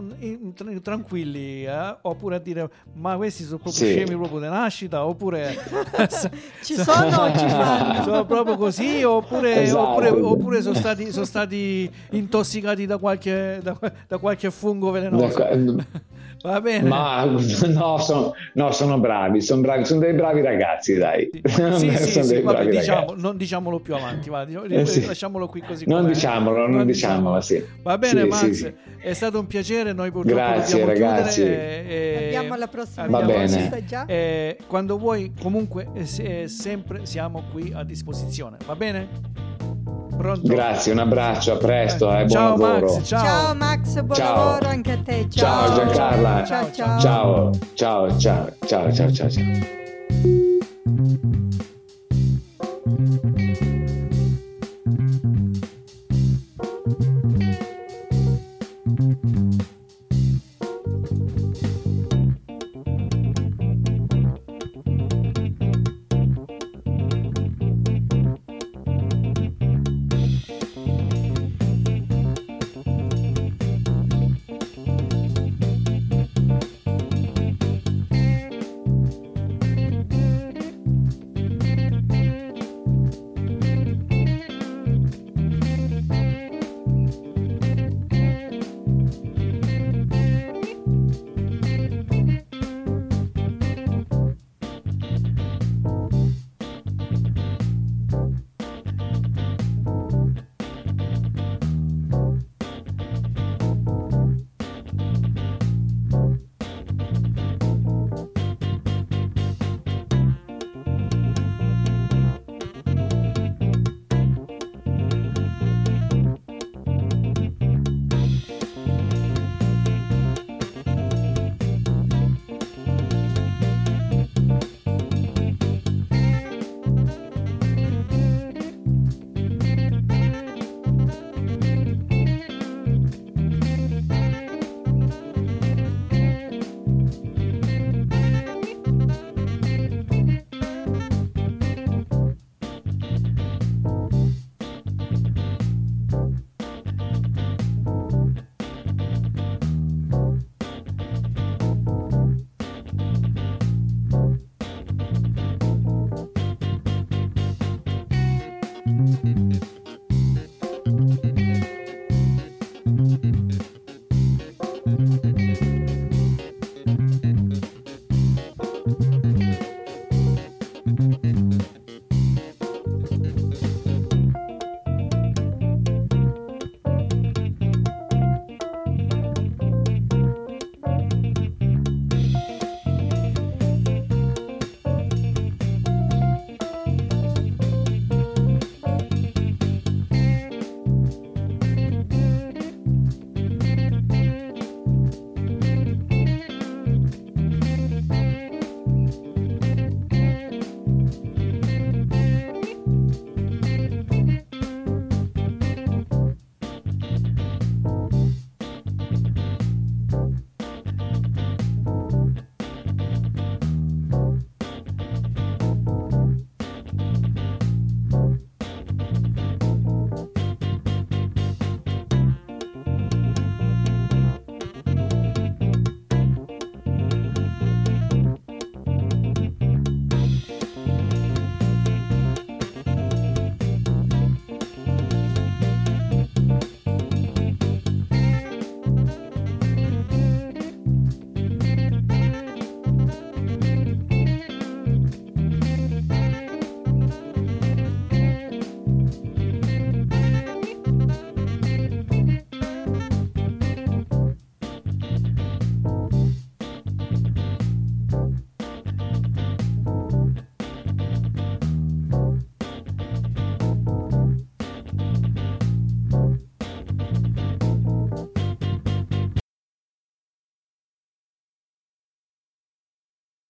Speaker 1: tranquilli, oppure a dire, ma questi sono proprio scemi proprio di nascita, oppure
Speaker 2: ci sono
Speaker 1: sono proprio così, oppure,
Speaker 3: Esatto.
Speaker 1: oppure sono stati intossicati da qualche fungo velenoso. Va bene.
Speaker 3: Ma no, sono bravi, sono dei bravi ragazzi, dai.
Speaker 1: Sì, vabbè, non diciamolo più avanti, lasciamolo qui così.
Speaker 3: Non diciamolo, sì.
Speaker 1: Va bene,
Speaker 3: sì,
Speaker 1: Max,
Speaker 3: sì.
Speaker 1: È stato un piacere, noi purtroppo
Speaker 3: Grazie,
Speaker 1: dobbiamo
Speaker 3: ragazzi.
Speaker 1: chiudere.
Speaker 2: Abbiamo la prossima.
Speaker 3: Va bene.
Speaker 2: Già.
Speaker 1: Quando vuoi, comunque, sempre siamo qui a disposizione, va bene? Pronto?
Speaker 3: Grazie, un abbraccio, a presto, buon
Speaker 1: ciao,
Speaker 3: lavoro.
Speaker 1: Max,
Speaker 2: ciao Max, buon lavoro anche a te.
Speaker 3: Ciao Giancarla.
Speaker 2: Ciao.
Speaker 3: Ciao.